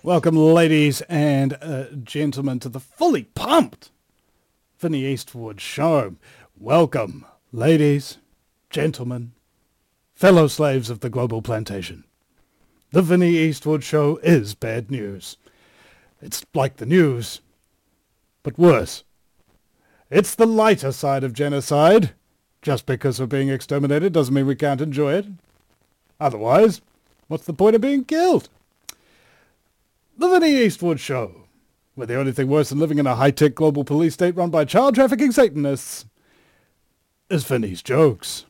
Welcome, ladies and gentlemen, to the fully pumped Vinnie Eastwood Show. Welcome, ladies, gentlemen, fellow slaves of the global plantation. The Vinnie Eastwood Show is bad news. It's like the news, but worse. It's the lighter side of genocide. Just because we're being exterminated doesn't mean we can't enjoy it. Otherwise, what's the point of being killed? The Vinnie Eastwood Show, where the only thing worse than living in a high-tech global police state run by child-trafficking Satanists is Vinnie's jokes.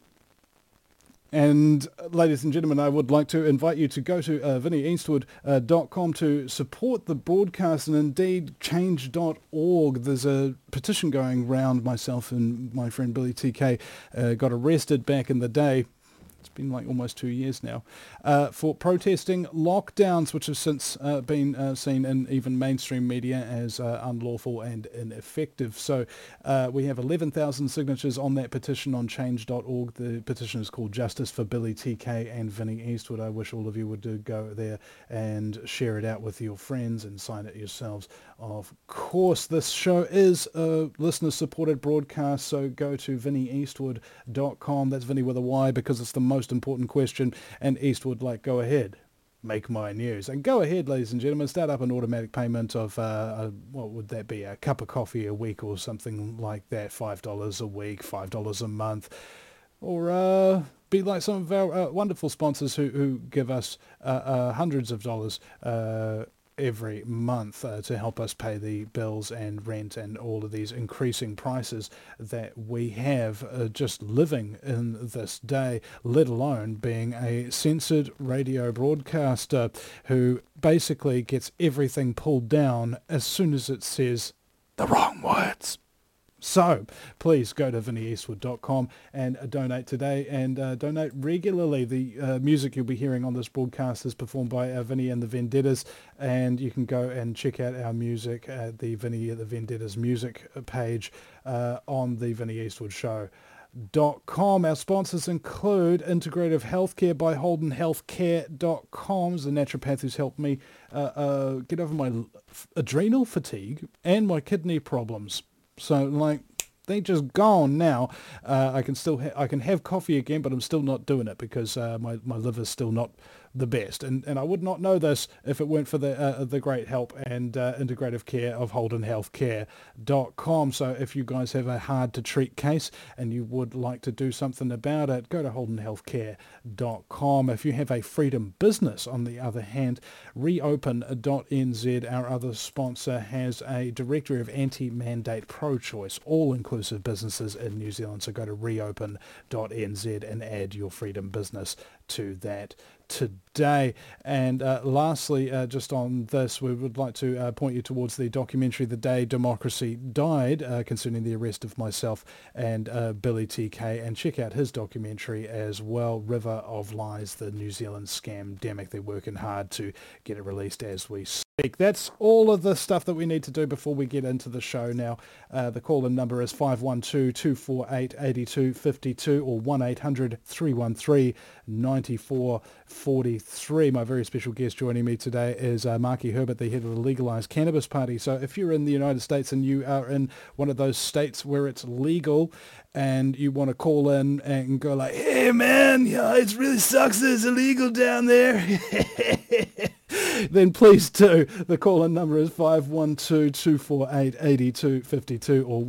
And, ladies and gentlemen, I would like to invite you to go to vinnieeastwood.com to support the broadcast, and indeed change.org. There's a petition going round. Myself and my friend Billy TK got arrested back in the day. It's been like almost 2 years now, for protesting lockdowns, which have since been seen in even mainstream media as unlawful and ineffective. So we have 11,000 signatures on that petition on change.org. The petition is called Justice for Billy TK and Vinnie Eastwood. I wish all of you would go there and share it out with your friends and sign it yourselves. Of course, this show is a listener-supported broadcast, so go to vinnieeastwood.com. That's Vinnie with a Y because it's the most important question, and Eastwood, like, go ahead, make my news. And go ahead, ladies and gentlemen, start up an automatic payment of, what would that be, a cup of coffee a week or something like that, $5 a week, $5 a month, or be like some of our wonderful sponsors who give us hundreds of dollars every month to help us pay the bills and rent and all of these increasing prices that we have just living in this day, let alone being a censored radio broadcaster who basically gets everything pulled down as soon as it says the wrong words. So please go to vinnieeastwood.com and donate today, and donate regularly. The music you'll be hearing on this broadcast is performed by Vinnie and the Vendettas, and you can go and check out our music at the Vinnie and the Vendettas music page on the Vinnie Eastwood Show.com. Our sponsors include Integrative Healthcare by HoldenHealthcare.com, the naturopath who's helped me get over my adrenal fatigue and my kidney problems. So, like, they just gone now. I can have coffee again, but I'm still not doing it because my liver's still not the best. And I would not know this if it weren't for the great help and integrative care of HoldenHealthcare.com. So if you guys have a hard to treat case and you would like to do something about it, go to HoldenHealthcare.com. If you have a freedom business, on the other hand, Reopen.nz, our other sponsor, has a directory of anti-mandate pro-choice, all-inclusive businesses in New Zealand. So go to Reopen.nz and add your freedom business to that today. And lastly, just on this, we would like to point you towards the documentary The Day Democracy Died, concerning the arrest of myself and Billy TK, and check out his documentary as well, River of Lies, the New Zealand Scamdemic. They're working hard to get it released as we speak. That's all of the stuff that we need to do before we get into the show now. The call-in number is 512-248-8252 or 1-800-313-9443. My very special guest joining me today is Marky Herbert, the head of the Legalized Cannabis Party. So if you're in the United States and you are in one of those states where it's legal and you want to call in and go like, hey man, yeah, it really sucks that it's illegal down there, then please do. The call-in number is 512-248-8252 or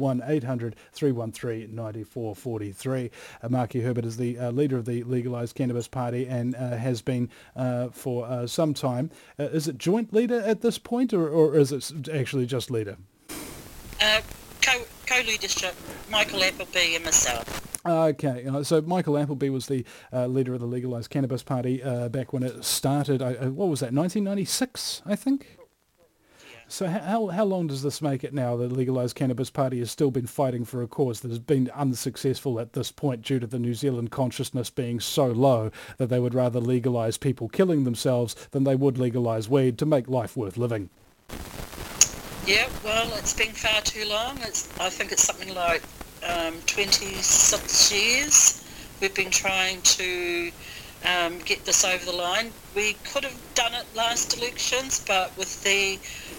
1-800-313-9443. Marky Herbert is the leader of the Legalized Cannabis Party and has been for some time. Is it joint leader at this point, or is it actually just leader? Co-leadership, Michael Appleby and myself. Okay, so Michael Appleby was the leader of the Legalized Cannabis Party back when it started. What was that, 1996, I think? Yeah. So how long does this make it now? The Legalized Cannabis Party has still been fighting for a cause that has been unsuccessful at this point due to the New Zealand consciousness being so low that they would rather legalise people killing themselves than they would legalise weed to make life worth living. Yeah, well, it's been far too long. I think it's something like 26 years we've been trying to get this over the line. We could have done it last elections, but with the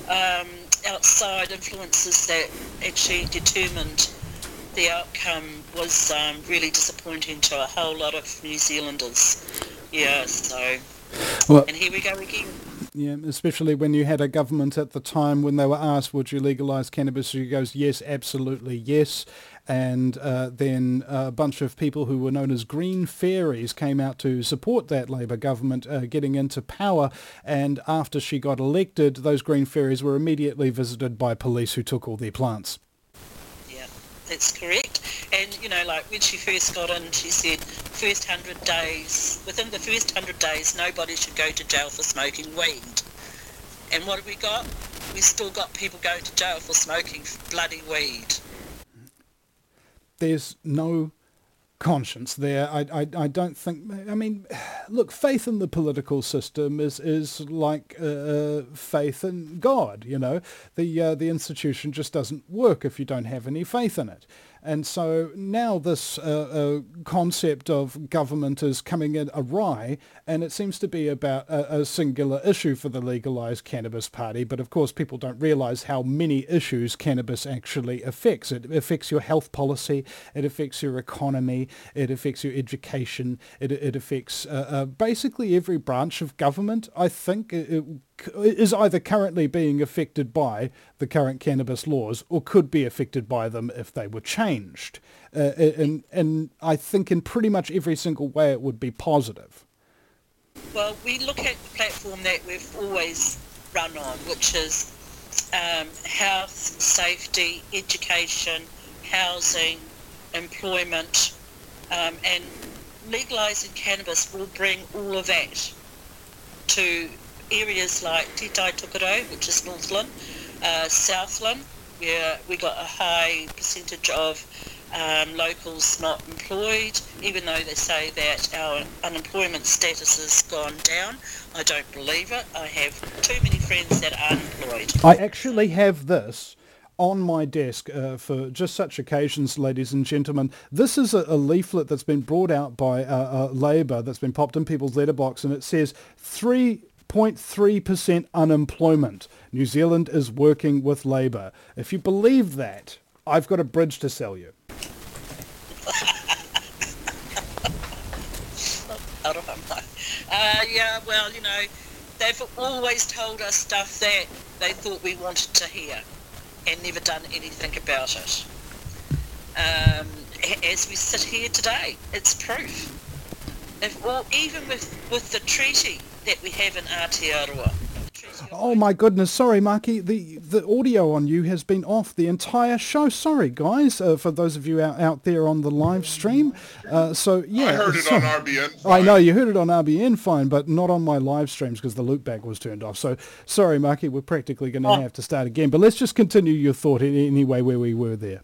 outside influences that actually determined the outcome was really disappointing to a whole lot of New Zealanders. Yeah, so... Well, and here we go again. yeah, especially when you had a government at the time when they were asked, would you legalise cannabis? She goes, yes, absolutely, yes. And then a bunch of people who were known as green fairies came out to support that Labour government getting into power. And after she got elected, those green fairies were immediately visited by police who took all their plants. Yeah, that's correct. And, you know, like when she first got in, she said within the first 100 days, nobody should go to jail for smoking weed. And what have we got? We still got people going to jail for smoking bloody weed. There's no conscience there. I don't think... I mean, look, faith in the political system is like faith in God, you know. The institution just doesn't work if you don't have any faith in it. And so now this concept of government is coming in awry, and it seems to be about a singular issue for the legalised cannabis party. But of course, people don't realise how many issues cannabis actually affects. It affects your health policy, it affects your economy, it affects your education, it affects basically every branch of government. I think it is either currently being affected by the current cannabis laws or could be affected by them if they were changed. And I think in pretty much every single way it would be positive. Well, we look at the platform that we've always run on, which is health, safety, education, housing, employment, and legalising cannabis will bring all of that to areas like Te Tai Tokerau, which is Northland, Southland, where we got a high percentage of locals not employed, even though they say that our unemployment status has gone down. I don't believe it. I have too many friends that are unemployed. I actually have this on my desk for just such occasions, ladies and gentlemen. This is a leaflet that's been brought out by Labour that's been popped in people's letterbox, and it says 3.3% unemployment. New Zealand is working with Labour. If you believe that, I've got a bridge to sell you. Yeah, well, you know, they've always told us stuff that they thought we wanted to hear and never done anything about it. As we sit here today, it's proof. Even with the treaty that we have in Aotearoa. Oh my goodness, sorry Marky, the audio on you has been off the entire show. Sorry guys, for those of you out there on the live stream. So yeah, I heard it on RBN fine. I know, you heard it on RBN fine, but not on my live streams because the loopback was turned off. So sorry Marky, we're practically going to have to start again. But let's just continue your thought anyway where we were there.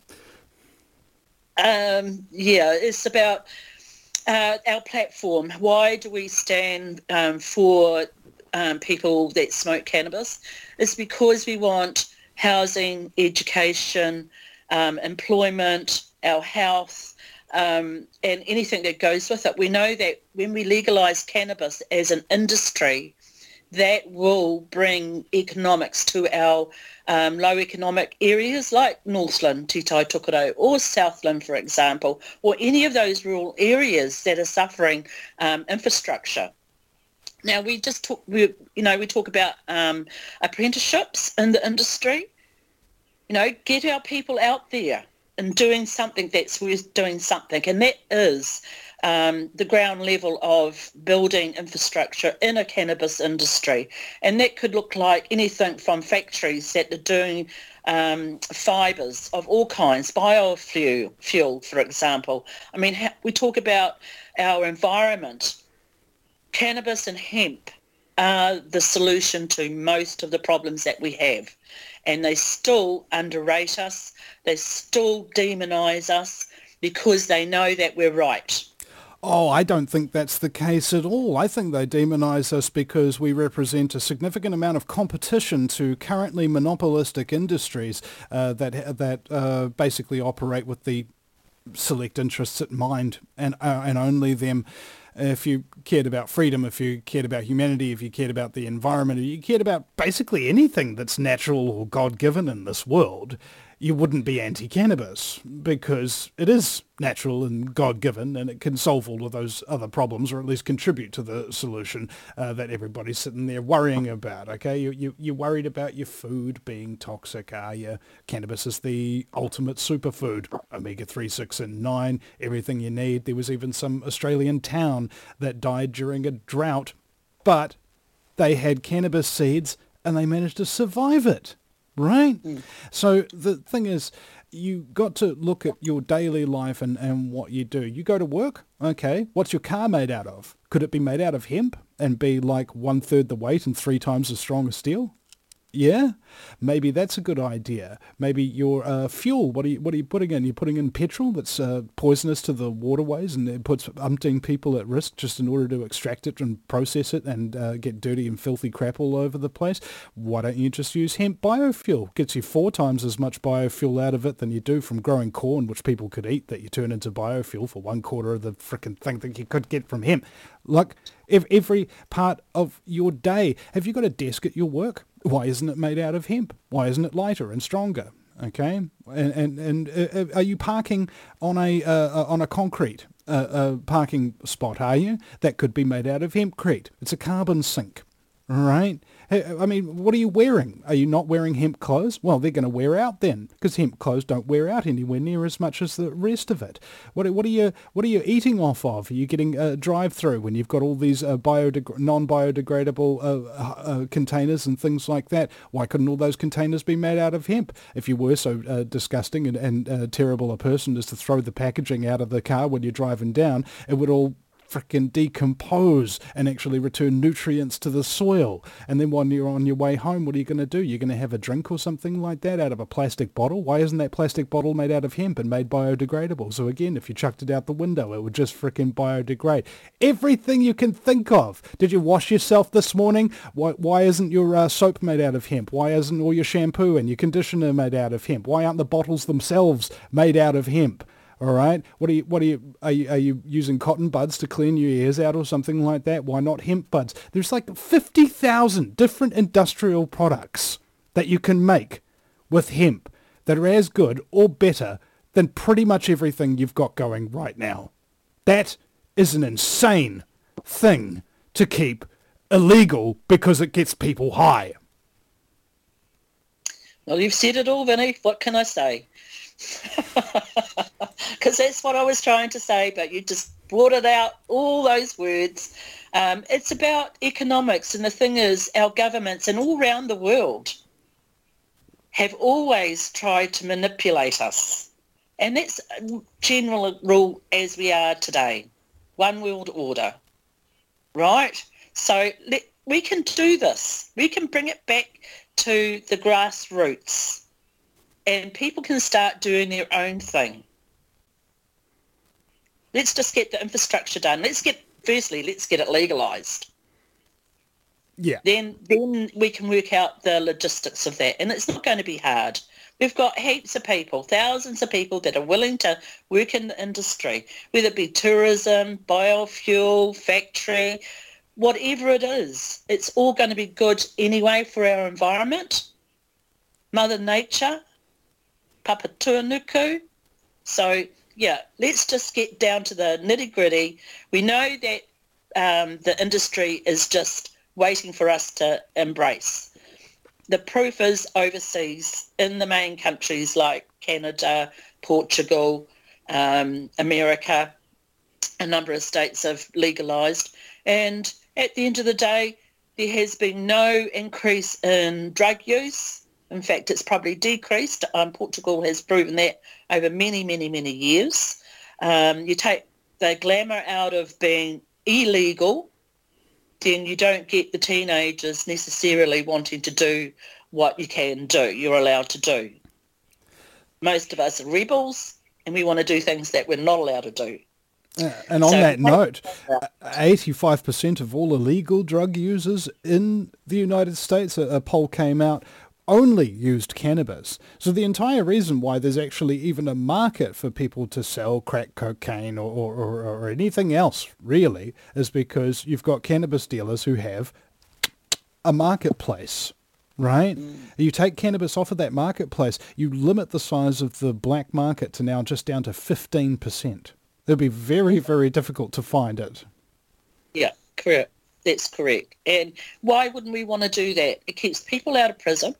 Yeah, it's about our platform. Why do we stand for people that smoke cannabis? It's because we want housing, education, employment, our health, and anything that goes with it. We know that when we legalise cannabis as an industry, that will bring economics to our low economic areas like Northland, Te Tai Tokerau, or Southland, for example, or any of those rural areas that are suffering infrastructure. Now, we talk about apprenticeships in the industry. You know, get our people out there and doing something that's worth doing something, and that is the ground level of building infrastructure in a cannabis industry. And that could look like anything from factories that are doing fibres of all kinds, biofuel, for example. I mean, we talk about our environment. Cannabis and hemp are the solution to most of the problems that we have. And they still underrate us. They still demonise us because they know that we're right. Oh, I don't think that's the case at all. I think they demonise us because we represent a significant amount of competition to currently monopolistic industries that basically operate with the select interests at mind and only them. if you cared about freedom, if you cared about humanity, if you cared about the environment, if you cared about basically anything that's natural or God-given in this world, you wouldn't be anti-cannabis, because it is natural and God-given, and it can solve all of those other problems, or at least contribute to the solution that everybody's sitting there worrying about. Okay, you're worried about your food being toxic, are you? Cannabis is the ultimate superfood. Omega-3, 6, and 9, everything you need. There was even some Australian town that died during a drought, but they had cannabis seeds and they managed to survive it. Right? So the thing is, you got to look at your daily life and what you do. You go to work, okay, what's your car made out of? Could it be made out of hemp and be like 1/3 the weight and 3 times as strong as steel? Yeah, maybe that's a good idea. Maybe your fuel, what are you putting in? You're putting in petrol that's poisonous to the waterways, and it puts umpteen people at risk just in order to extract it and process it and get dirty and filthy crap all over the place. Why don't you just use hemp biofuel? Gets you 4 times as much biofuel out of it than you do from growing corn, which people could eat, that you turn into biofuel for 1/4 of the frickin' thing that you could get from hemp. Like, every part of your day. Have you got a desk at your work? Why isn't it made out of hemp? Why isn't it lighter and stronger? Okay, and are you parking on a concrete parking spot? Are you? That could be made out of hempcrete. It's a carbon sink, right? I mean, what are you wearing? Are you not wearing hemp clothes? Well, they're going to wear out then, because hemp clothes don't wear out anywhere near as much as the rest of it. What are you eating off of? Are you getting a drive-through when you've got all these non-biodegradable containers and things like that? Why couldn't all those containers be made out of hemp? If you were so disgusting and terrible a person as to throw the packaging out of the car when you're driving down, it would all frickin' decompose and actually return nutrients to the soil. And then when you're on your way home, what are you going to do? You're going to have a drink or something like that out of a plastic bottle? Why isn't that plastic bottle made out of hemp and made biodegradable? So again, if you chucked it out the window, it would just frickin' biodegrade. Everything you can think of. Did you wash yourself this morning? Why isn't your soap made out of hemp? Why isn't all your shampoo and your conditioner made out of hemp? Why aren't the bottles themselves made out of are right? Are you using cotton buds to clean your ears out or something like that? Why not hemp buds? There's like 50,000 different industrial products that you can make with hemp that are as good or better than pretty much everything you've got going right now. That is an insane thing to keep illegal because it gets people high. Well, you've said it all, Vinny. What can I say? Because that's what I was trying to say, but you just brought it out, all those words. It's about economics, and the thing is, our governments and all around the world have always tried to manipulate us. And that's a general rule as we are today. One world order, right? So we can do this. We can bring it back to the grassroots, and people can start doing their own thing. Let's just get the infrastructure done. Let's get it legalised. Yeah. Then we can work out the logistics of that. And it's not going to be hard. We've got heaps of people, thousands of people that are willing to work in the industry, whether it be tourism, biofuel, factory, whatever it is. It's all going to be good anyway for our environment, Mother Nature, Papatūānuku. So, yeah, let's just get down to the nitty-gritty. We know that the industry is just waiting for us to embrace. The proof is overseas in the main countries like Canada, Portugal, America. A number of states have legalised. And at the end of the day, there has been no increase in drug use. In fact, it's probably decreased. Portugal has proven that over many, many, many years. You take the glamour out of being illegal, then you don't get the teenagers necessarily wanting to do what you can do, you're allowed to do. Most of us are rebels, and we want to do things that we're not allowed to do. And on that note, 85% of all illegal drug users in the United States, a poll came out, only used cannabis. So the entire reason why there's actually even a market for people to sell crack cocaine or anything else really is because you've got cannabis dealers who have a marketplace, right? You take cannabis off of that marketplace, you limit the size of the black market to now just down to 15%. It'll be very, very difficult to find it. Yeah, correct. That's correct. And why wouldn't we want to do that? It keeps people out of prison,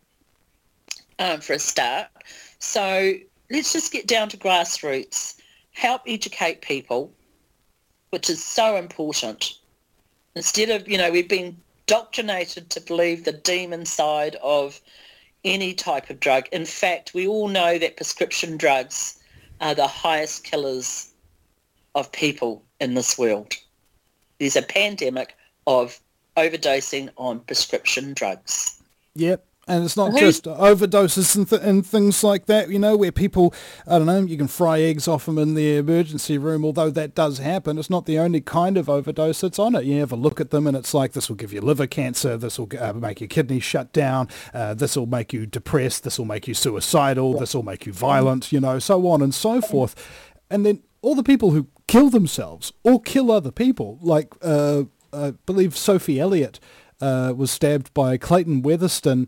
for a start. So let's just get down to grassroots, help educate people, which is so important. Instead of, we've been indoctrinated to believe the demon side of any type of drug. In fact, we all know that prescription drugs are the highest killers of people in this world. There's a pandemic of overdosing on prescription drugs. Yep. And it's not just overdoses and things like that, where people, I don't know, you can fry eggs off them in the emergency room, although that does happen. It's not the only kind of overdose that's on it. You have a look at them and it's like, this will give you liver cancer, this will make your kidneys shut down, this will make you depressed, this will make you suicidal, this will make you violent, so on and so forth. And then all the people who kill themselves or kill other people, like I believe Sophie Elliott was stabbed by Clayton Weatherston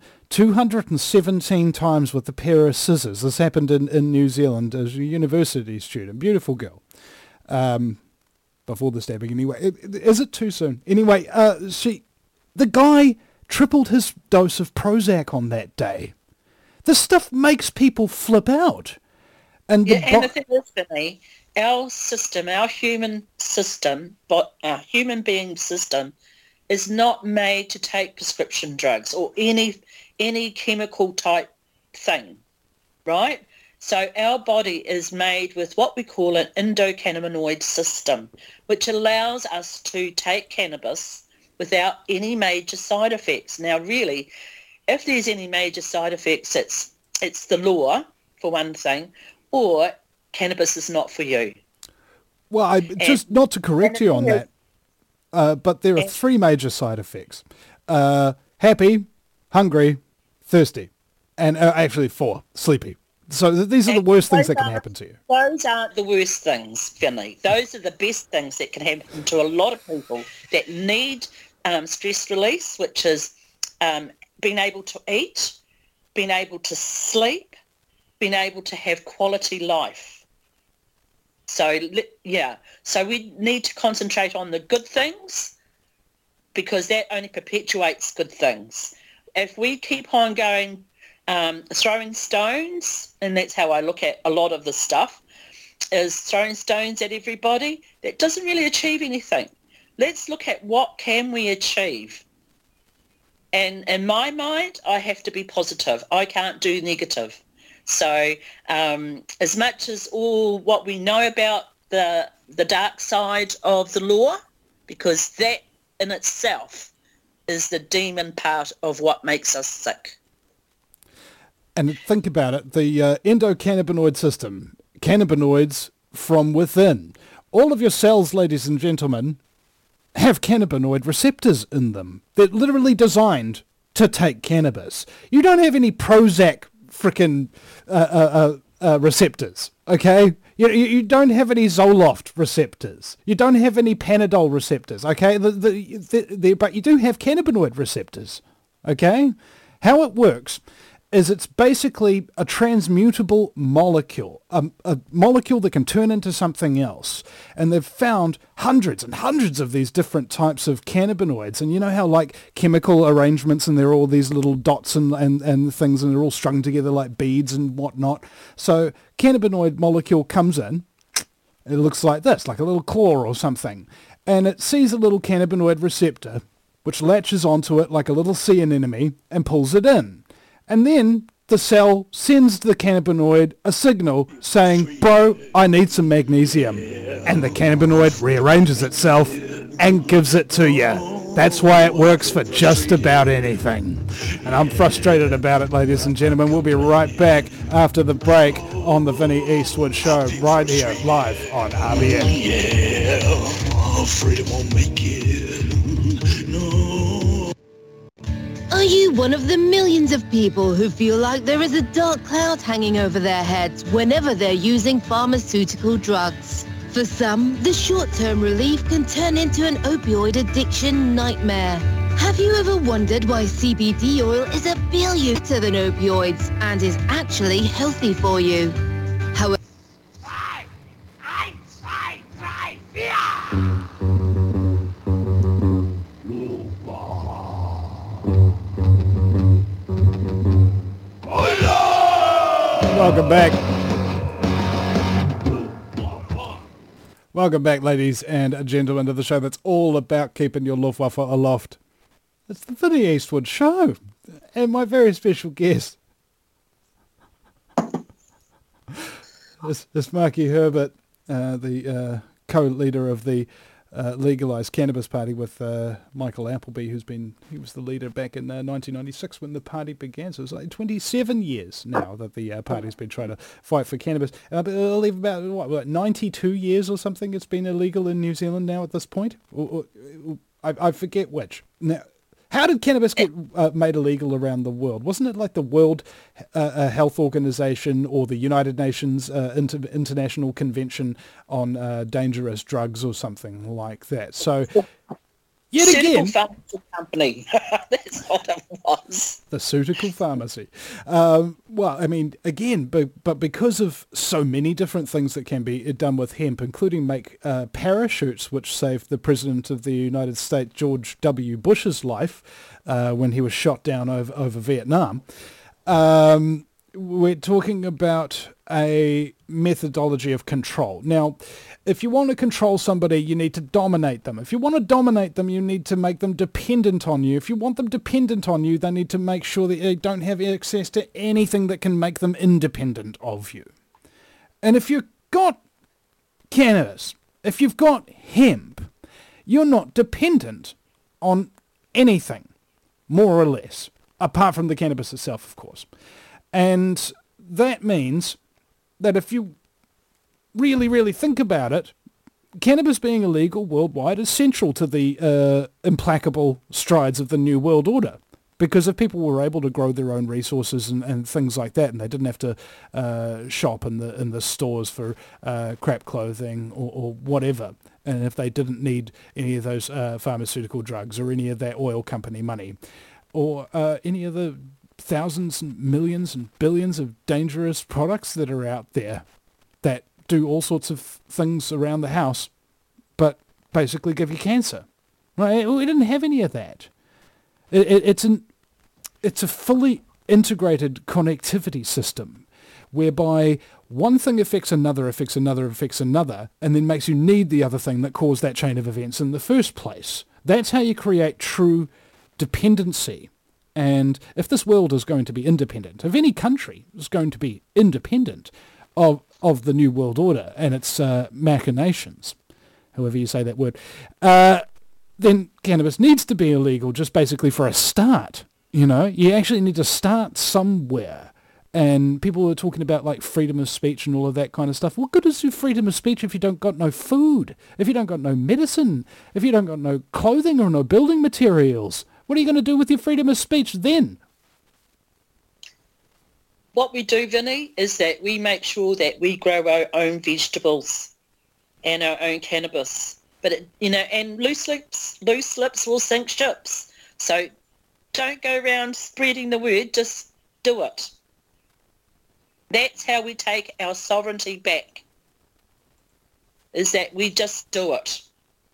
217 times with a pair of scissors. This happened in New Zealand as a university student. Beautiful girl. Before the stabbing, anyway. Is it too soon? Anyway, the guy tripled his dose of Prozac on that day. This stuff makes people flip out. And the thing is, Vinny, our system, our human system, our human being system, is not made to take prescription drugs or any chemical type thing, right? So our body is made with what we call an endocannabinoid system, which allows us to take cannabis without any major side effects. Now, really, if there's any major side effects, it's the law, for one thing, or cannabis is not for you. Well, just not to correct you on that, but there are three major side effects. Happy, hungry, thirsty, and actually four, sleepy. So these are the worst things that can happen to you. Those aren't the worst things, Finley. Those are the best things that can happen to a lot of people that need stress release, which is being able to eat, being able to sleep, being able to have quality life. So, so we need to concentrate on the good things because that only perpetuates good things. If we keep on going, throwing stones, and that's how I look at a lot of the stuff, is throwing stones at everybody, that doesn't really achieve anything. Let's look at what can we achieve. And in my mind, I have to be positive. I can't do negative. So as much as all what we know about the dark side of the law, because that in itself is the demon part of what makes us sick. And think about it, the endocannabinoid system, cannabinoids from within. All of your cells, ladies and gentlemen, have cannabinoid receptors in them. They're literally designed to take cannabis. You don't have any Prozac frickin' receptors, okay? You don't have any Zoloft receptors. You don't have any Panadol receptors, okay? But you do have cannabinoid receptors, okay? How it works is it's basically a transmutable molecule, a molecule that can turn into something else. And they've found hundreds and hundreds of these different types of cannabinoids. And you know how like chemical arrangements and there are all these little dots and things and they're all strung together like beads and whatnot. So cannabinoid molecule comes in, it looks like this, like a little claw or something. And it sees a little cannabinoid receptor, which latches onto it like a little sea anemone and pulls it in. And then the cell sends the cannabinoid a signal saying, bro, I need some magnesium. And the cannabinoid rearranges itself and gives it to you. That's why it works for just about anything. And I'm frustrated about it, ladies and gentlemen. We'll be right back after the break on the Vinnie Eastwood Show, right here, live on RBN. Freedom won't make it. No. Are you one of the millions of people who feel like there is a dark cloud hanging over their heads whenever they're using pharmaceutical drugs. For some, the short-term relief can turn into an opioid addiction nightmare. Have you ever wondered why CBD oil is a billion better than opioids and is actually healthy for you? However, Welcome back. Welcome back, ladies and gentlemen, to the show that's all about keeping your Luftwaffe aloft. It's the Vinnie Eastwood Show, and my very special guest is Marky Herbert, the co-leader of the legalised cannabis party with Michael Appleby, he was the leader back in 1996 when the party began. So it's like 27 years now that the party's been trying to fight for cannabis. And I believe about, what, 92 years or something it's been illegal in New Zealand now at this point? I forget which. Now, how did cannabis get made illegal around the world? Wasn't it like the World Health Organization or the United Nations International Convention on Dangerous Drugs or something like that? So, yet again... Pharmacy Company. That's what it was. The Suitical Pharmacy. Well, I mean, again, but because of so many different things that can be done with hemp, including make parachutes, which saved the President of the United States, George W. Bush's life when he was shot down over Vietnam, we're talking about a methodology of control. Now, if you want to control somebody, you need to dominate them. If you want to dominate them, you need to make them dependent on you. If you want them dependent on you, they need to make sure that they don't have access to anything that can make them independent of you. And if you've got cannabis, if you've got hemp, you're not dependent on anything, more or less, apart from the cannabis itself, of course. And that means that if you really, really think about it, cannabis being illegal worldwide is central to the implacable strides of the New World Order. Because if people were able to grow their own resources and things like that, and they didn't have to shop in the stores for crap clothing or whatever, and if they didn't need any of those pharmaceutical drugs or any of that oil company money, or any of the thousands and millions and billions of dangerous products that are out there that do all sorts of things around the house, but basically give you cancer. Right? We didn't have any of that. It's a fully integrated connectivity system whereby one thing affects another, affects another, affects another, and then makes you need the other thing that caused that chain of events in the first place. That's how you create true dependency. And if this world is going to be independent, if any country is going to be independent of the New World Order and its machinations, however you say that word, then cannabis needs to be illegal just basically for a start. You know, you actually need to start somewhere. And people are talking about like freedom of speech and all of that kind of stuff. What good is your freedom of speech if you don't got no food, if you don't got no medicine, if you don't got no clothing or no building materials? What are you going to do with your freedom of speech then? What we do, Vinny, is that we make sure that we grow our own vegetables and our own cannabis. But, and loose lips will sink ships. So don't go around spreading the word, just do it. That's how we take our sovereignty back, is that we just do it.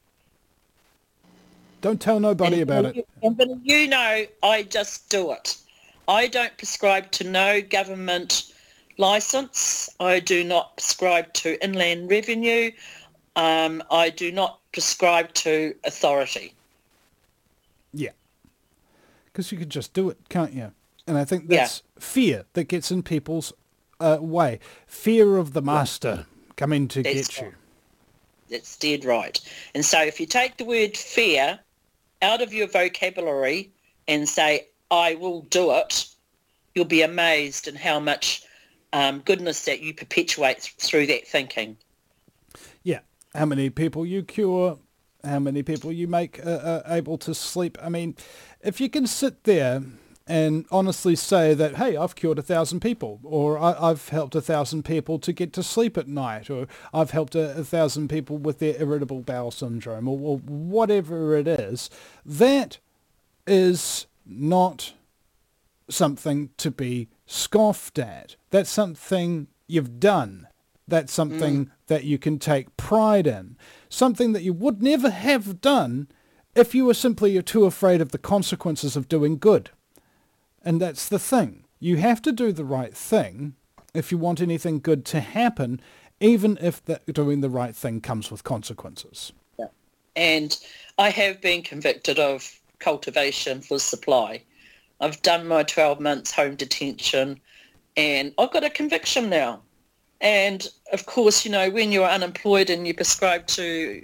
Don't tell nobody about it. And you know, I just do it. I don't prescribe to no government licence. I do not prescribe to Inland Revenue. I do not prescribe to authority. Yeah. Because you could just do it, can't you? And I think that's fear that gets in people's way. Fear of the master coming to get you. That's dead right. And so if you take the word fear out of your vocabulary and say, I will do it, you'll be amazed in how much goodness that you perpetuate through that thinking. Yeah. How many people you cure, how many people you make able to sleep. I mean, if you can sit there and honestly say that, hey, I've cured 1,000 people, or I've helped 1,000 people to get to sleep at night, or I've helped 1,000 people with their irritable bowel syndrome, or whatever it is, that is not something to be scoffed at. That's something you've done. That's something that you can take pride in. Something that you would never have done if you were simply too afraid of the consequences of doing good. And that's the thing. You have to do the right thing if you want anything good to happen, even if doing the right thing comes with consequences. Yeah. And I have been convicted of cultivation for supply. I've done my 12 months home detention and I've got a conviction now. And of course, you know, when you're unemployed and you're prescribed to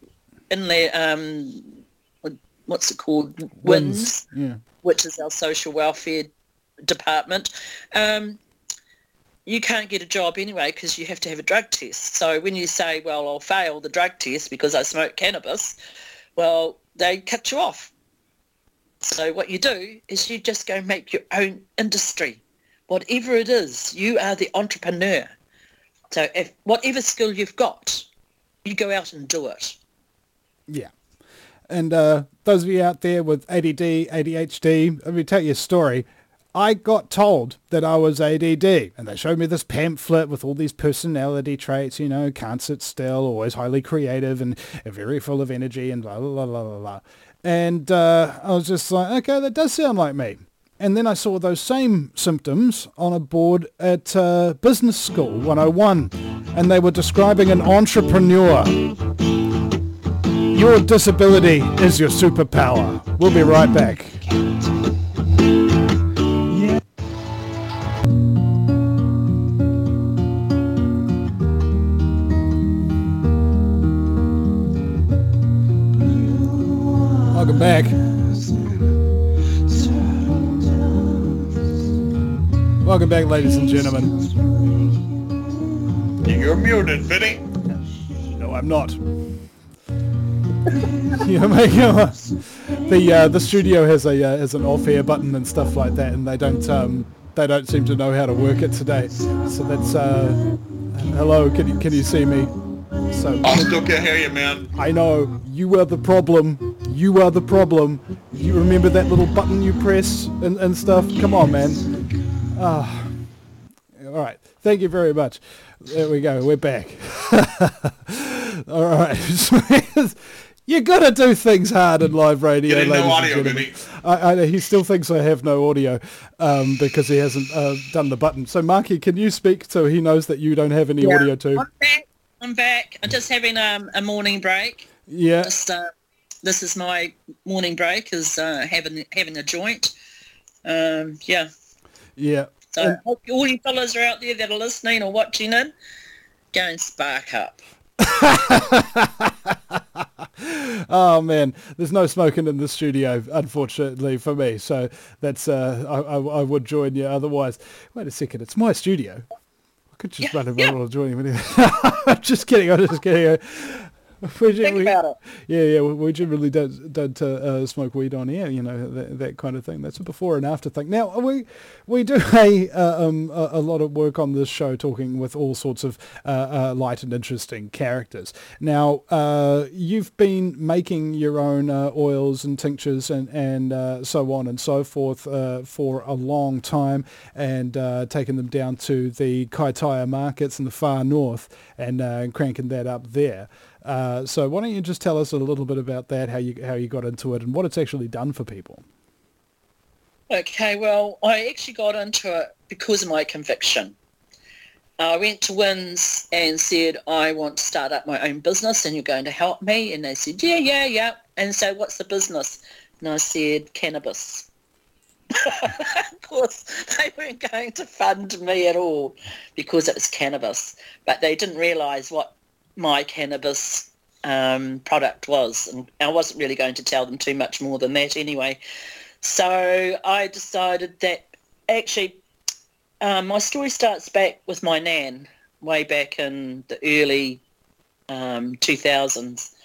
what's it called? WINS, yeah. Which is our social welfare department, you can't get a job anyway because you have to have a drug test. So when you say, well, I'll fail the drug test because I smoke cannabis, well, they cut you off. So what you do is you just go make your own industry. Whatever it is, you are the entrepreneur. So if whatever skill you've got, you go out and do it. Yeah. And those of you out there with ADD, ADHD, let me tell you a story. I got told that I was ADD, and they showed me this pamphlet with all these personality traits, you know, can't sit still, always highly creative and very full of energy and blah, blah, blah, blah, blah. And I was just like, okay, that does sound like me. And then I saw those same symptoms on a board at Business School 101, and they were describing an entrepreneur. Your disability is your superpower. We'll be right back. Welcome back. Welcome back, ladies and gentlemen. You're muted, Vinny. No, I'm not. The studio has an off-air button and stuff like that, and they don't seem to know how to work it today. So that's hello. Can you see me? So I still can't hear you, man. I know you are the problem. You are the problem. You remember that little button you press and stuff? Come on, man. All right. Thank you very much. There we go. We're back. All right. You got to do things hard in live radio. Getting no audio, Vinny. He still thinks I have no audio because he hasn't done the button. So, Marky, can you speak so he knows that you don't have any audio too? I'm back. I'm just having a morning break. Yeah. This is my morning break, is having a joint. Yeah. Yeah. So hope all you fellas are out there that are listening or watching in, go and spark up. Oh man, there's no smoking in the studio, unfortunately for me. So that's I would join you otherwise. Wait a second, it's my studio. I could just run around and join you. I'm just kidding. Think about it. Yeah. We generally don't smoke weed on air, you know, that kind of thing. That's a before and after thing. Now we do a lot of work on this show, talking with all sorts of light and interesting characters. Now you've been making your own oils and tinctures and so on and so forth for a long time, and taking them down to the Kaitaia markets in the far north and cranking that up there. So why don't you just tell us a little bit about that, how you got into it and what it's actually done for people? Okay, well, I actually got into it because of my conviction. I went to WINS and said, I want to start up my own business and you're going to help me. And they said, yeah. And so what's the business? And I said, cannabis. Of course, they weren't going to fund me at all because it was cannabis. But they didn't realise what my cannabis product was, and I wasn't really going to tell them too much more than that anyway. So I decided that actually my story starts back with my nan way back in the early 2000s,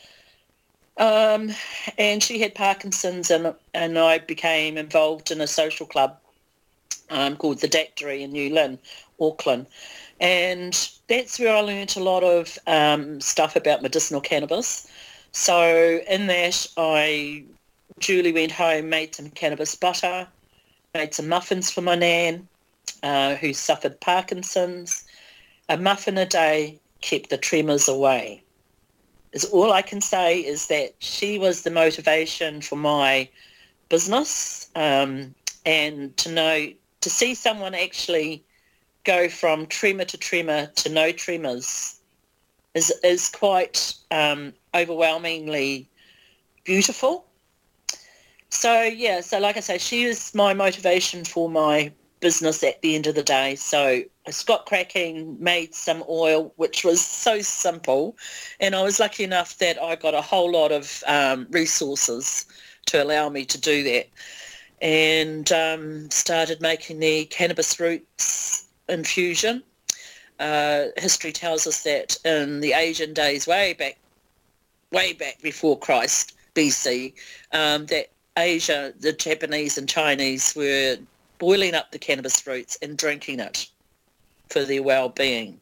and she had Parkinson's, and I became involved in a social club called the Dactory in New Lynn, Auckland. And that's where I learnt a lot of stuff about medicinal cannabis. So in that, I duly went home, made some cannabis butter, made some muffins for my nan, who suffered Parkinson's. A muffin a day kept the tremors away. Is all I can say is that she was the motivation for my business, and to see someone actually go from tremor to no tremors is quite overwhelmingly beautiful. So yeah, so like I say, she is my motivation for my business at the end of the day. So I got cracking, made some oil, which was so simple, and I was lucky enough that I got a whole lot of resources to allow me to do that, and started making the cannabis roots infusion. History tells us that in the Asian days, way back before Christ, BC, that Asia, the Japanese and Chinese were boiling up the cannabis roots and drinking it for their well-being.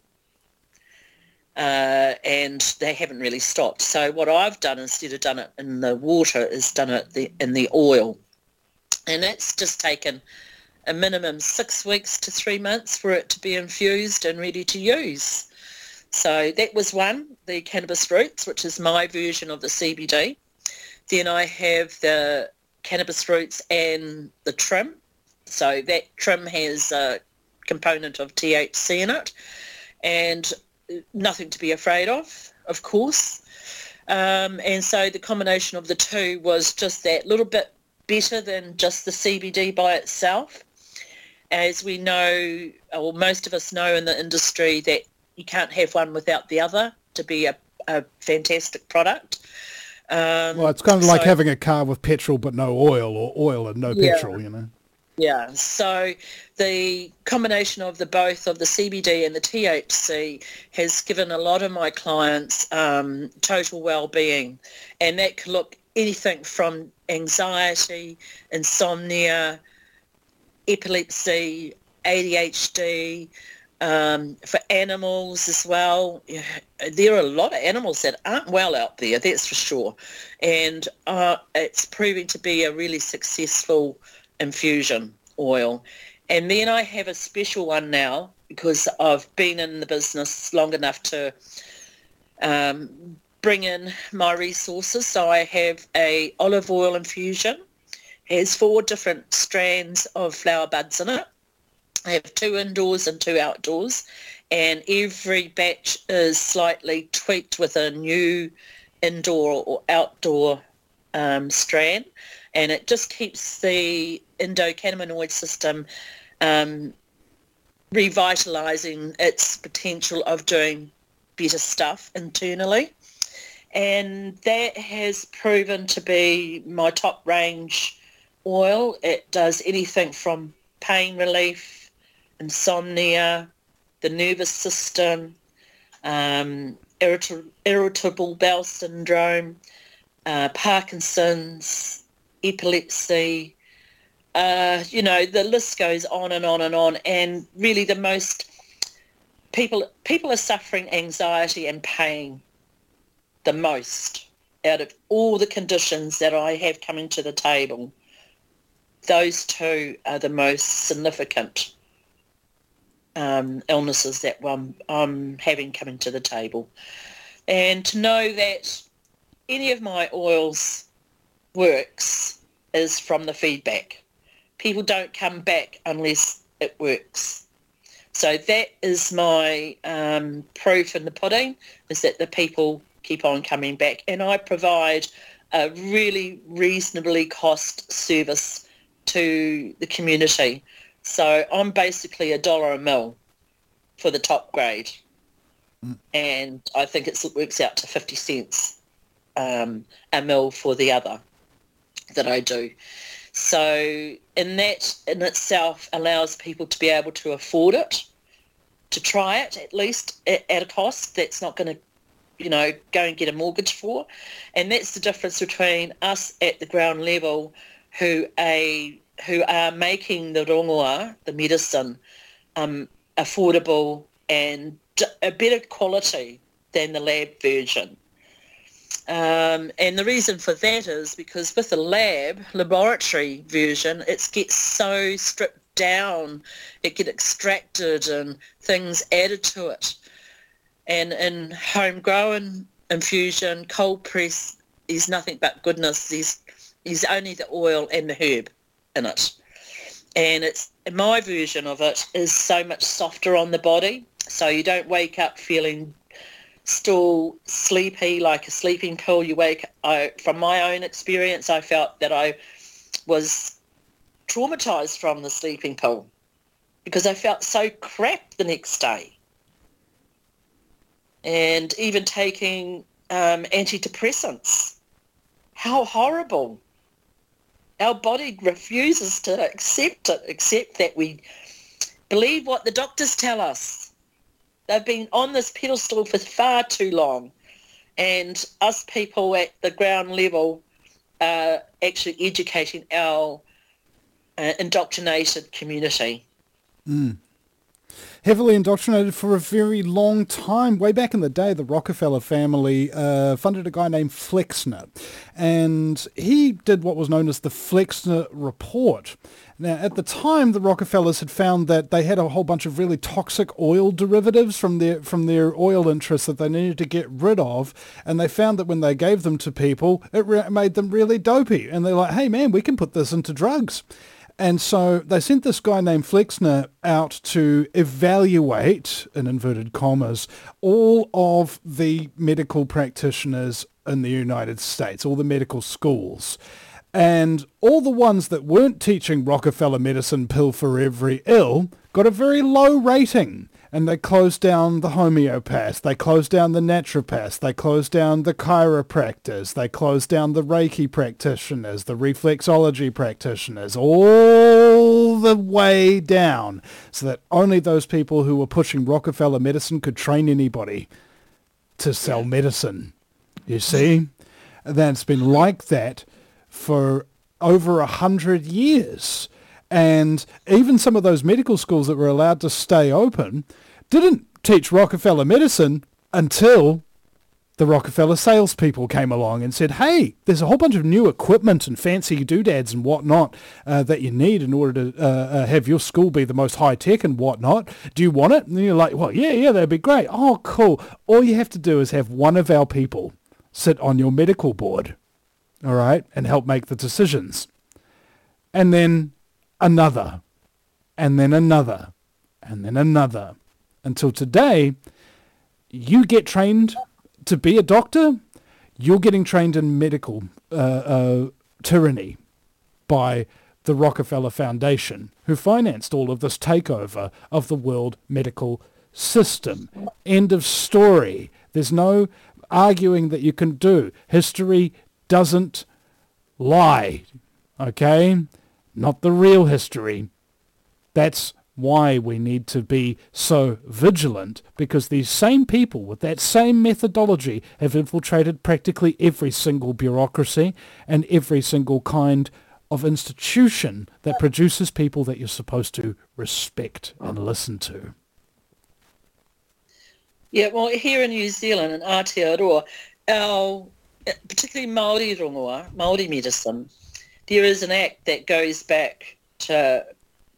And they haven't really stopped. So what I've done, instead of done it in the water, is done it in the oil. And that's just taken a minimum 6 weeks to 3 months for it to be infused and ready to use. So that was one, the cannabis roots, which is my version of the CBD. Then I have the cannabis roots and the trim. So that trim has a component of THC in it, and nothing to be afraid of course. And so the combination of the two was just that little bit better than just the CBD by itself. As we know, or most of us know in the industry, that you can't have one without the other to be a fantastic product. Well, it's kind of like having a car with petrol but no oil, or oil and no petrol, you know. Yeah, so the combination of the both of the CBD and the THC has given a lot of my clients total well-being, and that can look anything from anxiety, insomnia, epilepsy, ADHD, for animals as well. There are a lot of animals that aren't well out there, that's for sure, and it's proving to be a really successful infusion oil. And then I have a special one now, because I've been in the business long enough to bring in my resources. So I have a olive oil infusion. It has 4 different strands of flower buds in it. I have 2 indoors and 2 outdoors, and every batch is slightly tweaked with a new indoor or outdoor strand, and it just keeps the endocannabinoid system revitalizing its potential of doing better stuff internally. And that has proven to be my top range oil. It does anything from pain relief, insomnia, the nervous system, irritable bowel syndrome, Parkinson's, epilepsy, the list goes on and on and on. And really the most people are suffering anxiety and pain the most out of all the conditions that I have coming to the table. Those 2 are the most significant illnesses that I'm having coming to the table. And to know that any of my oils works is from the feedback. People don't come back unless it works. So that is my proof in the pudding, is that the people keep on coming back. And I provide a really reasonably cost service to the community. So I'm basically $1 a mil for the top grade. And I think it works out to 50 cents a mil for the other that I do. So and that in itself allows people to be able to afford it, to try it at least at a cost that's not going to, go and get a mortgage for. And that's the difference between us at the ground level, who a who are making the rongoa, the medicine, affordable and a better quality than the lab version. And the reason for that is because with the laboratory version, it gets so stripped down, it gets extracted and things added to it. And in homegrown infusion, cold press, is nothing but goodness. There's only the oil and the herb in it. And my version of it is so much softer on the body, so you don't wake up feeling still sleepy like a sleeping pill. From my own experience, I felt that I was traumatized from the sleeping pill because I felt so crap the next day. And even taking antidepressants, how horrible. Our body refuses to accept it, except that we believe what the doctors tell us. They've been on this pedestal for far too long, and us people at the ground level are actually educating our indoctrinated community. Heavily indoctrinated for a very long time. Way back in the day, the Rockefeller family funded a guy named Flexner, and he did what was known as the Flexner Report. Now, at the time, the Rockefellers had found that they had a whole bunch of really toxic oil derivatives from their oil interests that they needed to get rid of, and they found that when they gave them to people, it made them really dopey, and they're like, hey man, we can put this into drugs. And so they sent this guy named Flexner out to evaluate, in inverted commas, all of the medical practitioners in the United States, all the medical schools. And all the ones that weren't teaching Rockefeller medicine, pill for every ill, got a very low rating. And they closed down the homeopaths, they closed down the naturopaths, they closed down the chiropractors, they closed down the Reiki practitioners, the reflexology practitioners, all the way down, so that only those people who were pushing Rockefeller medicine could train anybody to sell medicine. You see? That's been like that for over 100 years. And even some of those medical schools that were allowed to stay open didn't teach Rockefeller medicine until the Rockefeller salespeople came along and said, hey, there's a whole bunch of new equipment and fancy doodads and whatnot that you need in order to have your school be the most high-tech and whatnot. Do you want it? And you're like, well, yeah, that'd be great. Oh, cool. All you have to do is have one of our people sit on your medical board, all right, and help make the decisions. And then another, and then another, and then another, until today, you get trained to be a doctor, you're getting trained in medical tyranny by the Rockefeller Foundation, who financed all of this takeover of the world medical system. End of story. There's no arguing that you can do. History doesn't lie, okay? Not the real history. That's why we need to be so vigilant, because these same people with that same methodology have infiltrated practically every single bureaucracy and every single kind of institution that produces people that you're supposed to respect and listen to. Yeah, well, here in New Zealand, in Aotearoa, particularly Māori rongoa, Māori medicine, there is an act that goes back to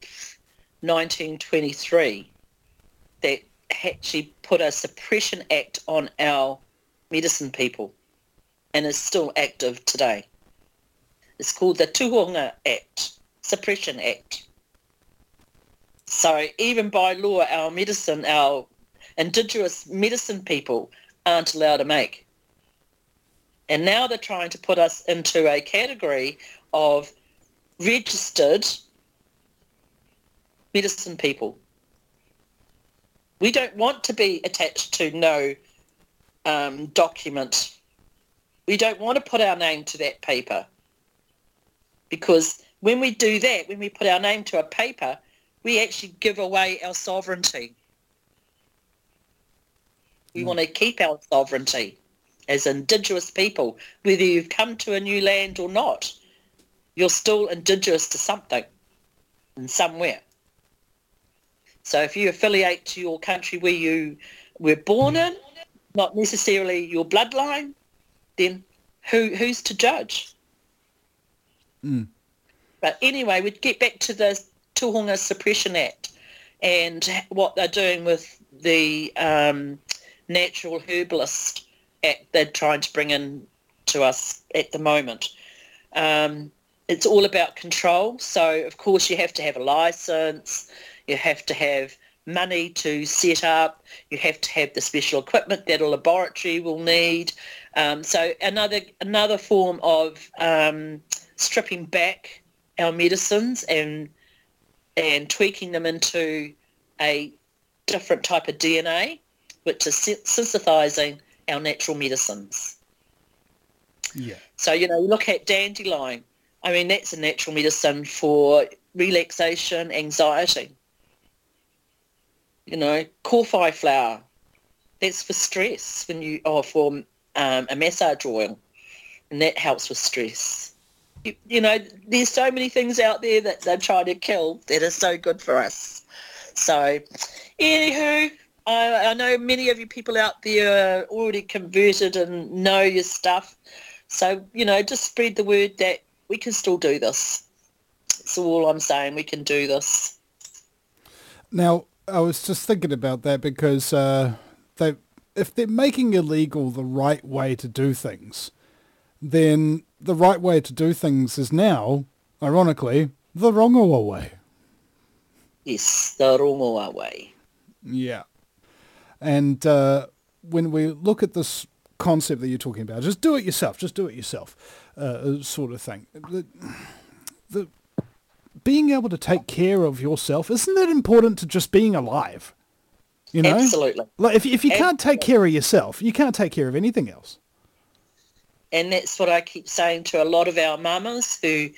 1923 that actually put a suppression act on our medicine people and is still active today. It's called the Tuhonga Act, Suppression Act. So even by law, our Indigenous medicine people aren't allowed to make. And now they're trying to put us into a category of registered medicine people. We don't want to be attached to no document. We don't want to put our name to that paper, because when we do that, when we put our name to a paper, we actually give away our sovereignty. We want to keep our sovereignty as Indigenous people, whether you've come to a new land or not. you're still indigenous to something and somewhere. So if you affiliate to your country where you were born in, not necessarily your bloodline, then who's to judge? But anyway, we'd get back to the Tohunga Suppression Act and what they're doing with the Natural Herbalist Act they're trying to bring in to us at the moment. It's all about control. So, of course, you have to have a license. You have to have money to set up. You have to have the special equipment that a laboratory will need. So another form of stripping back our medicines and tweaking them into a different type of DNA, which is synthesizing our natural medicines. Yeah. So, you look at dandelion. I mean, that's a natural medicine for relaxation, anxiety. Kawhai flower, that's for stress for a massage oil, and that helps with stress. There's so many things out there that they're trying to kill that are so good for us. So, anywho, I know many of you people out there are already converted and know your stuff. So, just spread the word that we can still do this. That's all I'm saying. We can do this. Now, I was just thinking about that because if they're making illegal the right way to do things, then the right way to do things is now, ironically, the Rongoa way. Yes, the Rongoa way. Yeah. And when we look at this concept that you're talking about, just do it yourself, sort of thing. The being able to take care of yourself, isn't that important to just being alive? Absolutely. Like if you can't take care of yourself, you can't take care of anything else. And that's what I keep saying to a lot of our mamas who,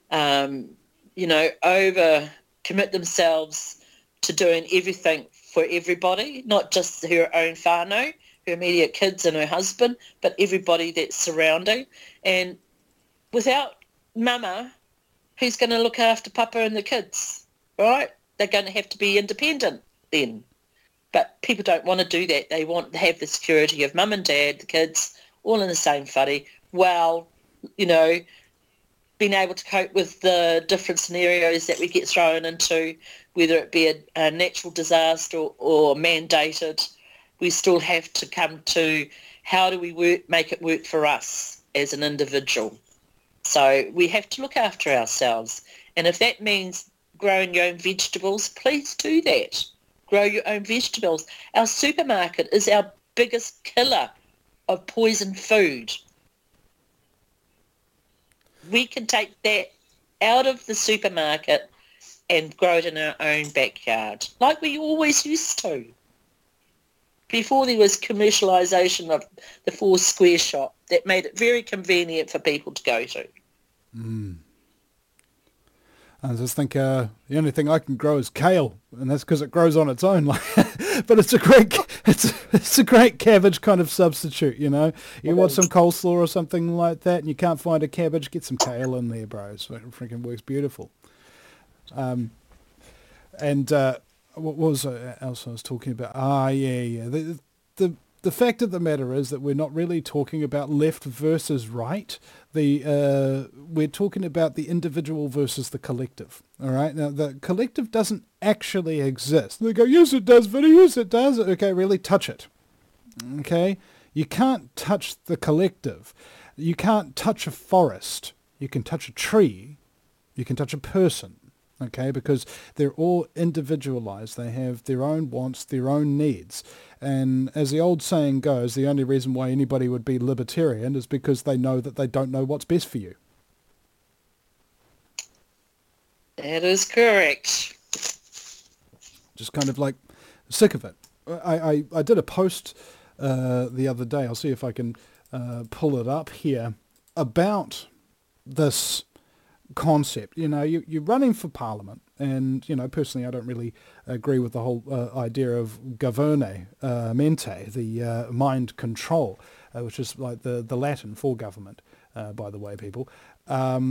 over commit themselves to doing everything for everybody, not just her own whānau, her immediate kids and her husband, but everybody that's surrounding. And without mama, who's going to look after papa and the kids, right? They're going to have to be independent then. But people don't want to do that. They want to have the security of mum and dad, the kids, all in the same whare, while, being able to cope with the different scenarios that we get thrown into, whether it be a natural disaster or mandated. We still have to come to how do we make it work for us as an individual. So we have to look after ourselves. And if that means growing your own vegetables, please do that. Grow your own vegetables. Our supermarket is our biggest killer of poison food. We can take that out of the supermarket and grow it in our own backyard, like we always used to. Before there was commercialisation of the 4 square shop, that made it very convenient for people to go to. I just think the only thing I can grow is kale, and that's because it grows on its own. But it's a great cabbage kind of substitute, You want some coleslaw or something like that, and you can't find a cabbage, get some kale in there, bro. So it freaking works beautiful. What was else I was talking about? The fact of the matter is that we're not really talking about left versus right. We're talking about the individual versus the collective. All right. Now the collective doesn't actually exist. They go, yes it does, Vinny. Yes it does. Okay, really touch it. Okay. You can't touch the collective. You can't touch a forest. You can touch a tree. You can touch a person. Okay, because they're all individualized. They have their own wants, their own needs. And as the old saying goes, the only reason why anybody would be libertarian is because they know that they don't know what's best for you. That is correct. Just kind of like sick of it. I did a post the other day, I'll see if I can pull it up here, about this concept. You're running for Parliament, and personally I don't really agree with the whole idea of governe mente, the mind control, which is like the Latin for government, by the way, people.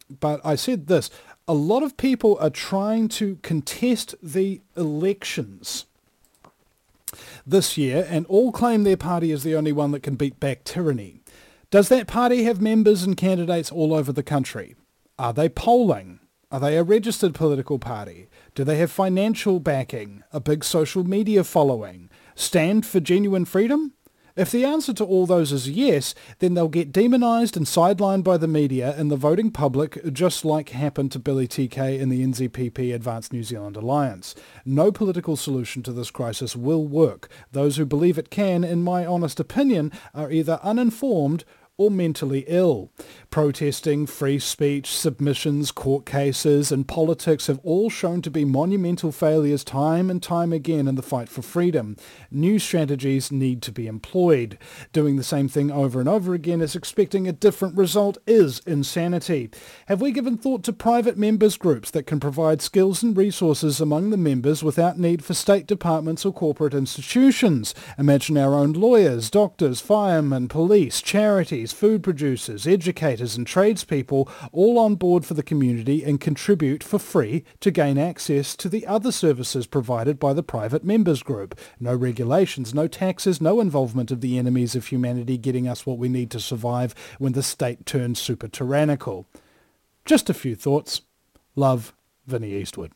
But I said this, a lot of people are trying to contest the elections this year and all claim their party is the only one that can beat back tyranny. Does that party have members and candidates all over the country? Are they polling? Are they a registered political party? Do they have financial backing, a big social media following, stand for genuine freedom? If the answer to all those is yes, then they'll get demonised and sidelined by the media and the voting public, just like happened to Billy TK in the NZPP Advanced New Zealand Alliance. No political solution to this crisis will work. Those who believe it can, in my honest opinion, are either uninformed or mentally ill. Protesting, free speech, submissions, court cases and politics have all shown to be monumental failures time and time again in the fight for freedom. New strategies need to be employed. Doing the same thing over and over again as expecting a different result is insanity. Have we given thought to private members groups that can provide skills and resources among the members without need for state departments or corporate institutions? Imagine our own lawyers, doctors, firemen, police, charities, food producers, educators and tradespeople all on board for the community and contribute for free to gain access to the other services provided by the private members group. No regulations, no taxes, no involvement of the enemies of humanity getting us what we need to survive when the state turns super tyrannical. Just a few thoughts. Love, Vinnie Eastwood.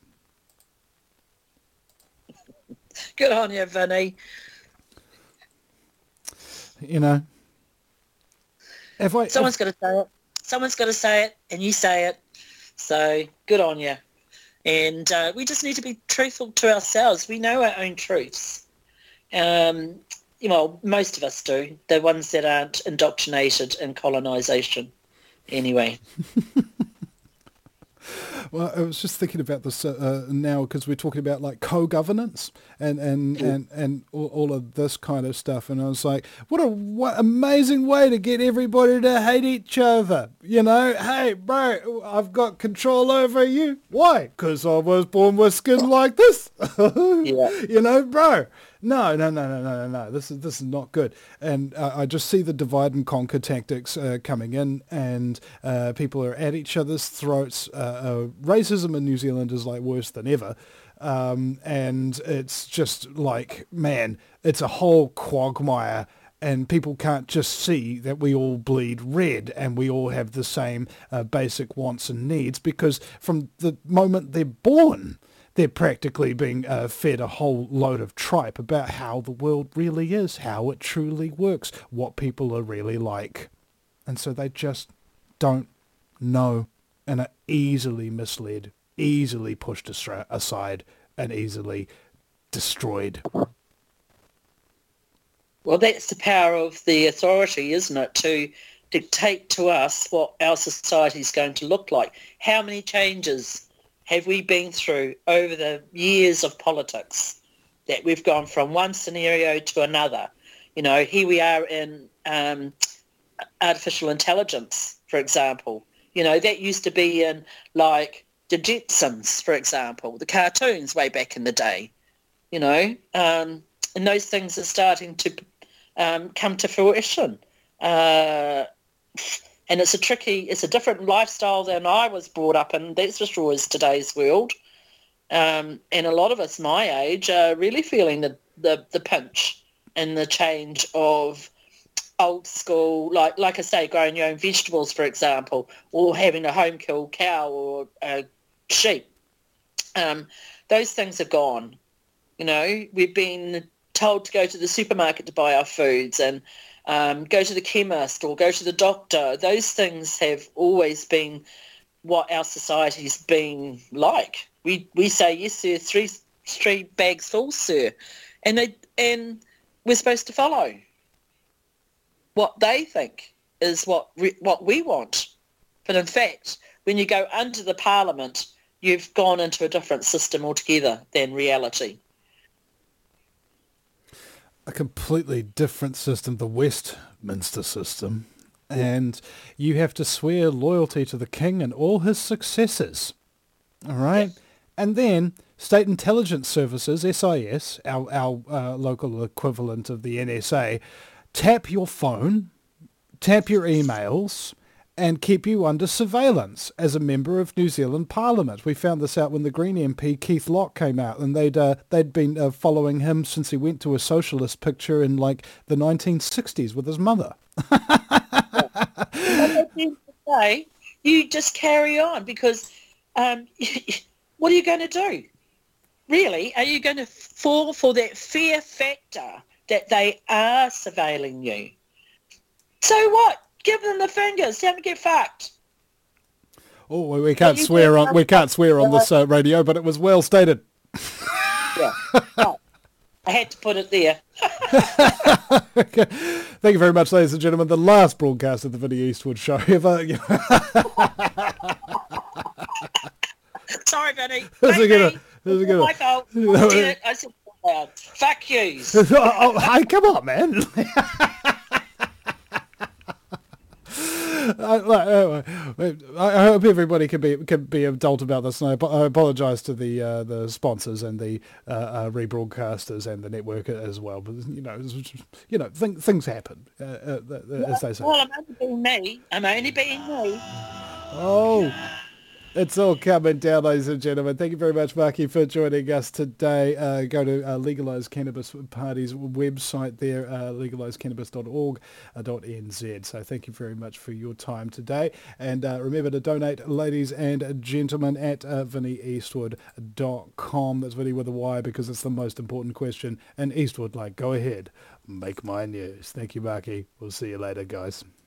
Good on you, Vinnie. You know, Someone's got to say it. Someone's got to say it, and you say it. So good on you. And we just need to be truthful to ourselves. We know our own truths. Most of us do. The ones that aren't indoctrinated in colonisation. Anyway. Well, I was just thinking about this now because we're talking about like co-governance and all of this kind of stuff, and I was like, what amazing way to get everybody to hate each other. You know, hey, bro, I've got control over you. Why? Because I was born with skin like this. Yeah. You know, bro. No. This is not good. And I just see the divide and conquer tactics coming in, and people are at each other's throats. Racism in New Zealand is like worse than ever. And it's just like, man, it's a whole quagmire, and people can't just see that we all bleed red and we all have the same basic wants and needs, because from the moment they're born, they're practically being fed a whole load of tripe about how the world really is, how it truly works, what people are really like. And so they just don't know and are easily misled, easily pushed aside, and easily destroyed. Well, that's the power of the authority, isn't it, to dictate to us what our society is going to look like. How many changes have we been through over the years of politics that we've gone from one scenario to another? You know, here we are in artificial intelligence, for example. You know, that used to be in, like, the Jetsons, for example, the cartoons way back in the day, you know, and those things are starting to come to fruition. And it's a different lifestyle than I was brought up in. That's for sure is today's world. And a lot of us my age are really feeling the pinch and the change of old school, like I say, growing your own vegetables, for example, or having a home kill cow or a sheep. Those things are gone. You know, we've been told to go to the supermarket to buy our foods and go to the chemist or go to the doctor. Those things have always been what our society's been like. We say, yes, sir, three bags full, sir. And we're supposed to follow what they think is what we want. But in fact, when you go under the parliament, you've gone into a different system altogether than reality. A completely different system, the Westminster system, and you have to swear loyalty to the king and all his successors. All right? Yes. And then State Intelligence Services, SIS, our local equivalent of the NSA, tap your phone, tap your emails, and keep you under surveillance as a member of New Zealand Parliament. We found this out when the Green MP Keith Locke came out, and they'd been following him since he went to a socialist picture in like the 1960s with his mother. At the end of the day, you just carry on because what are you going to do? Really, are you going to fall for that fear factor that they are surveilling you? So what? Give them the fingers. Tell them to get fucked. Oh, we can't swear on this radio, but it was well stated. Yeah, right. I had to put it there. Okay. Thank you very much, ladies and gentlemen. The last broadcast of the Vinnie Eastwood Show ever. Sorry, Vinny. This is good. My fault. I did it. I said it loud. Fuck yous. Hey, come on, man. I hope everybody can be adult about this. And I apologise to the sponsors and the rebroadcasters and the network as well. But things happen, as they say. Well, I'm only being me. Oh. It's all coming down, ladies and gentlemen. Thank you very much, Marky, for joining us today. Go to Legalise Cannabis Party's website there, legalisecannabis.org.nz. So thank you very much for your time today. And remember to donate, ladies and gentlemen, at VinnieEastwood.com. That's Vinnie with a Y because it's the most important question. And Eastwood, go ahead, make my news. Thank you, Marky. We'll see you later, guys.